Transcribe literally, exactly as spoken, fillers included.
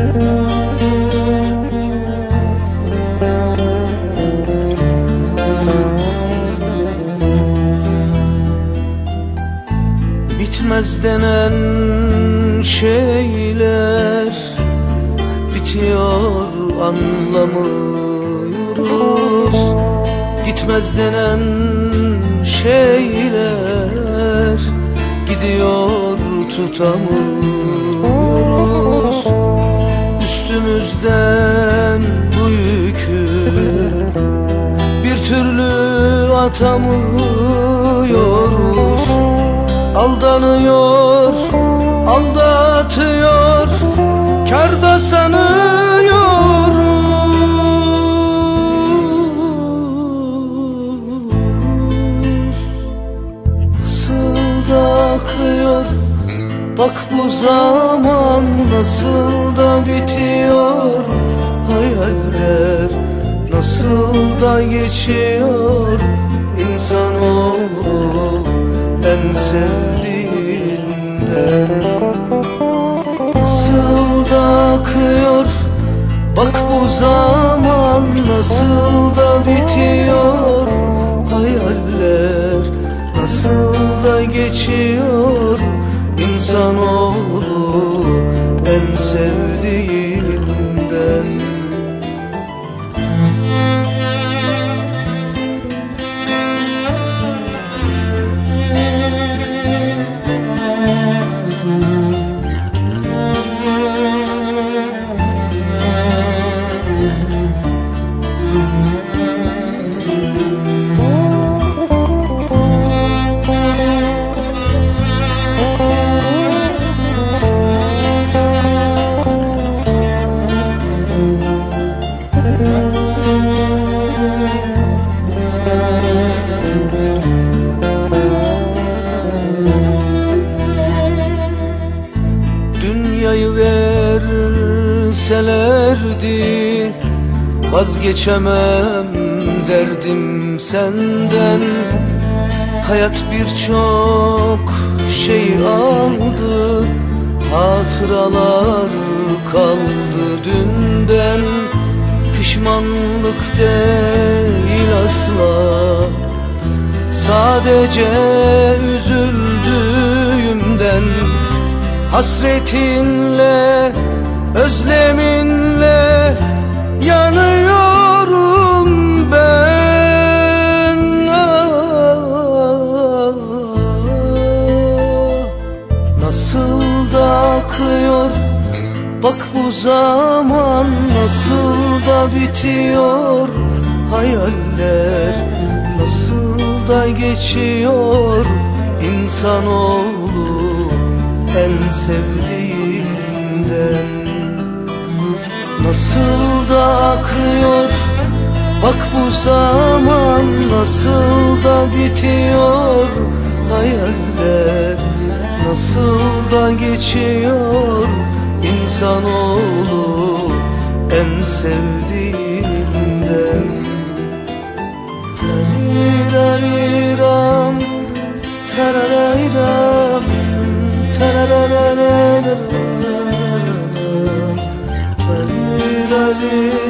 Bitmez denen şeyler bitiyor, anlamıyoruz. Gitmez denen şeyler gidiyor, tutamıyoruz. Üstümüzden bu yükü bir türlü atamıyoruz. Aldanıyor, aldatıyor, kârda sanıyoruz. Nasıl da akıyor, bak bu zaman nasıl da bitiyor. Hayaller nasıl da geçiyor. İnsanoğlu en sevdiğinden. Nasıl da akıyor, bak bu zaman nasıl da bitiyor. Hayaller nasıl da geçiyor. İnsanoğlu en sevdiğinden. Dünyayı verselerdi vazgeçemem derdim senden. Hayat birçok şey aldı, hatıralar kaldı dünden. Pişmanlık değil asla, sadece üzüldüğümden. Hasretinle, özleminle yanıyorum ben. Ah, nasıl da akıyor, bak bu zaman nasıl da bitiyor. Hayaller nasıl da geçiyor. İnsanoğlu en sevdiğinden. Nasıl da akıyor, bak bu zaman nasıl da bitiyor. Hayaller nasıl da geçiyor. İnsanoğlu en sevdiğinden. Tariraram, tararayram, tarararararam, tararararam.